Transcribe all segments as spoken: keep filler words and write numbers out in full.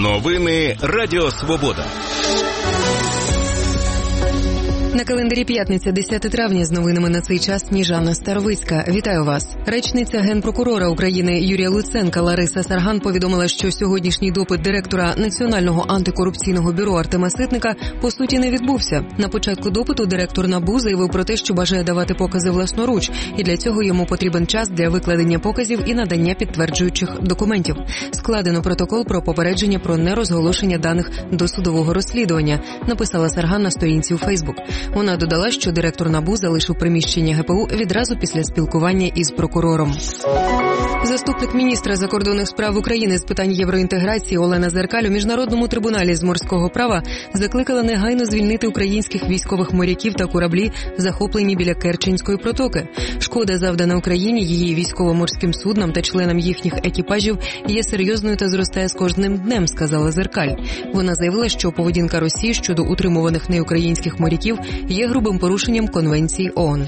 Новини Радіо Свобода. На календарі п'ятниця, десяте травня, з новинами на цей час Сніжана Старовицька. Вітаю вас. Речниця Генпрокурора України Юрія Луценка Лариса Сарган повідомила, що сьогоднішній допит директора Національного антикорупційного бюро Артема Ситника по суті не відбувся. На початку допиту директор НАБУ заявив про те, що бажає давати покази власноруч, і для цього йому потрібен час для викладення показів і надання підтверджуючих документів. Складено протокол про попередження про нерозголошення даних до судового розслідування, написала Сарган на сторінці у Фейсбук. Вона додала, що директор НАБУ залишив приміщення ГПУ відразу після спілкування із прокурором. Заступник міністра закордонних справ України з питань євроінтеграції Олена Зеркаль у Міжнародному трибуналі з морського права закликала негайно звільнити українських військових моряків та кораблі, захоплені біля Керченської протоки. Шкода, завдана Україні, її військово-морським суднам та членам їхніх екіпажів, є серйозною та зростає з кожним днем, сказала Зеркаль. Вона заявила, що поведінка Росії щодо утримуваних неукраїнських моряків є грубим порушенням Конвенції ООН.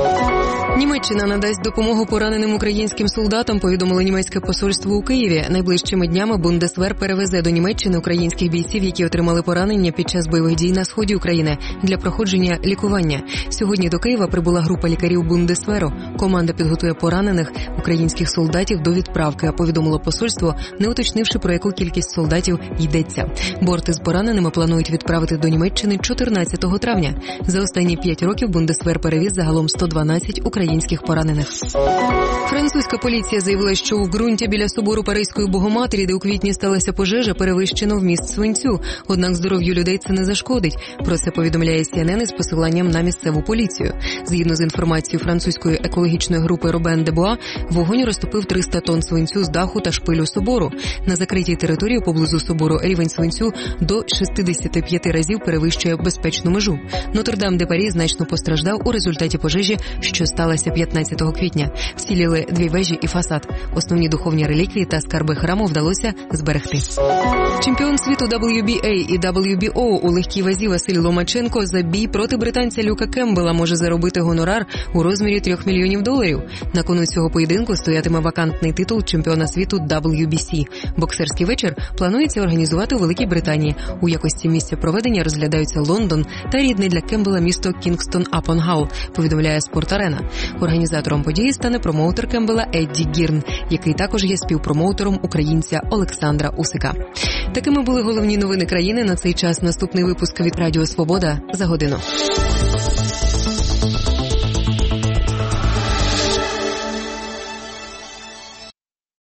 Німеччина надасть допомогу пораненим українським солдатам, повідомило німецьке посольство у Києві. Найближчими днями Бундесвер перевезе до Німеччини українських бійців, які отримали поранення під час бойових дій на сході України, для проходження лікування. Сьогодні до Києва прибула група лікарів Бундесверу. Команда підготує поранених українських солдатів до відправки, повідомило посольство, не уточнивши, про яку кількість солдатів йдеться. Борти з пораненими планують відправити до Німеччини чотирнадцятого травня. За останні п'ять років Бундесвер перевіз загалом сто дванадцять українських поранених. Французька поліція заявила, що в ґрунті біля собору Паризької Богоматері, де у квітні сталася пожежа, перевищено вміст свинцю. Однак здоров'ю людей це не зашкодить. Про це повідомляє Сі Ен Ен із посиланням на місцеву поліцію. Згідно з інформацією французької екологічної групи Робен де Буа, вогонь розтопив триста тонн свинцю з даху та шпилю собору. На закритій території поблизу собору рівень свинцю до шістдесят п'ять разів перевищує безпечну межу. Нотр-Дам-де-Парі значно постраждав у результаті пожежі, що сталася п'ятнадцятого квітня. Вціліли дві вежі і фасад. Основні духовні реліквії та скарби храму вдалося зберегти. Чемпіон світу дабл ю бі ей і дабл ю бі о у легкій вазі Василь Ломаченко за бій проти британця Люка Кембела може заробити гонорар у розмірі трьох мільйонів доларів. На кону цього поєдинку стоятиме вакантний титул чемпіона світу дабл ю бі сі. Боксерський вечір планується організувати у Великій Британії. У якості місця проведення розглядаються Лондон та рідне для Кембела місто Кінгстон-апон-Гал, повідомляє Спорт-Арена. Організатором події стане промоутер Кембела Едді Гірн, який також є співпромоутером українця Олександра Усика. Такими були головні новини країни на цей час. Наступний випуск від Радіо Свобода за годину.